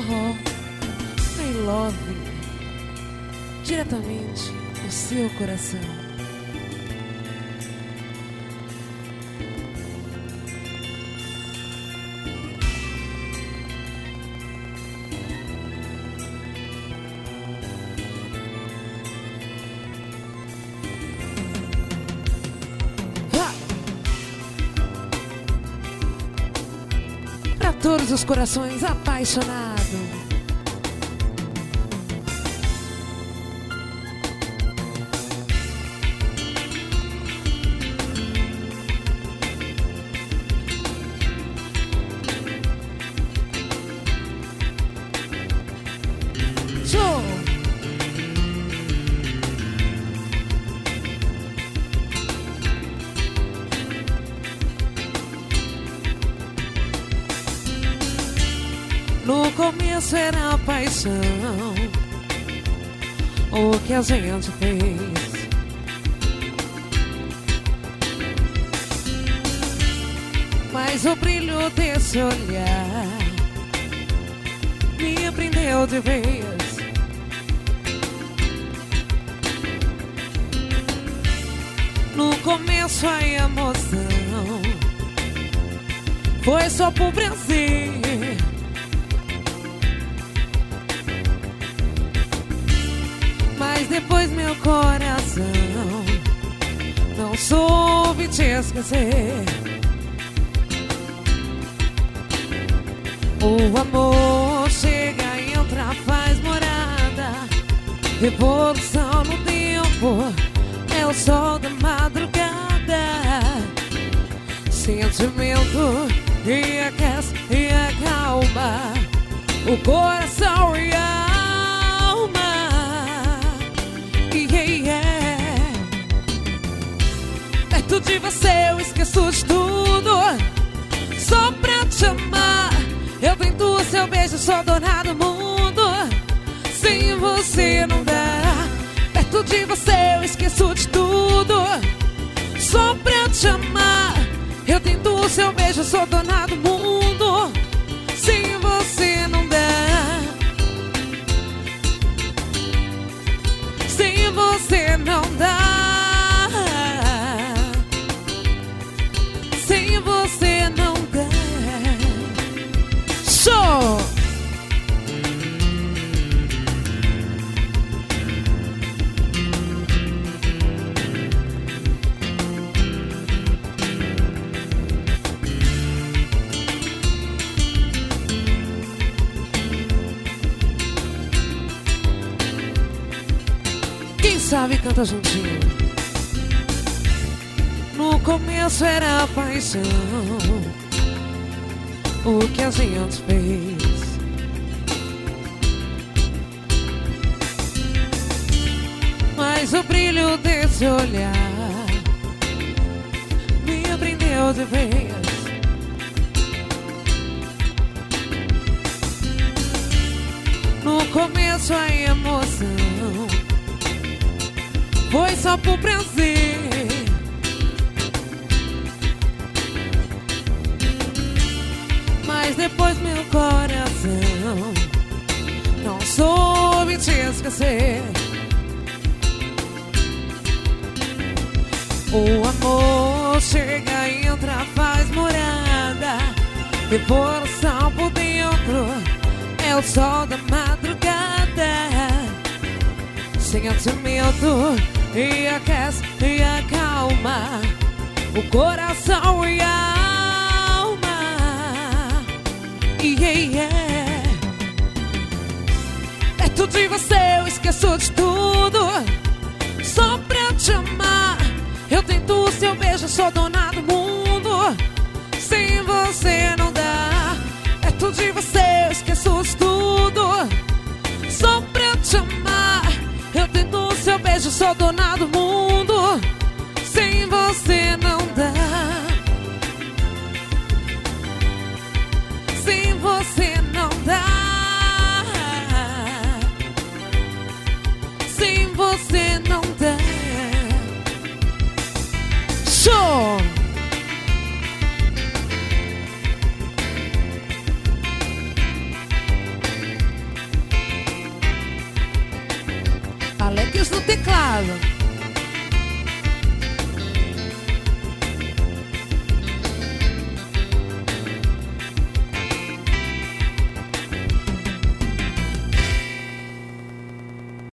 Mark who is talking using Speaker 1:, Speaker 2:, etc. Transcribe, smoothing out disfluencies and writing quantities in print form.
Speaker 1: forró, I love, diretamente do seu coração. Para todos os corações apaixonados. No começo era a paixão, o que a gente fez. Mas o brilho desse olhar me prendeu de vez. No começo a emoção foi só por prazer. Mas depois meu coração não soube te esquecer. O amor chega, entra, faz morada. Revolução no tempo, é o sol da madrugada. Sentimento e aquece e acalma o coração e a perto de você eu esqueço de tudo, só pra te amar. Eu tento o seu beijo, sou dona do mundo. Sem você não dá. Perto de você eu esqueço de tudo, só pra te amar. Eu tento o seu beijo, sou dona do mundo. Sem você não dá. Sem você não dá. Sem você não dá. Show! Quem sabe canta juntinho. No começo era a paixão, o que a gente fez. Mas o brilho desse olhar me prendeu de vez. No começo a emoção foi só por prazer. Mas depois meu coração não soube te esquecer. O amor chega, entra, faz morada. Revolução por dentro, é o sol da madrugada. Sentimento e aquece e acalma o coração e a alma. Perto de você eu esqueço de tudo, só pra te amar. Eu tento o seu beijo, sou dona do mundo. Sem você não dá. Perto de você eu esqueço de tudo, só pra te amar. Eu tento o seu beijo, sou dona do mundo. Sem você não dá. Sem você não dá. Sem você não dá. Show! Rodrigues no teclado.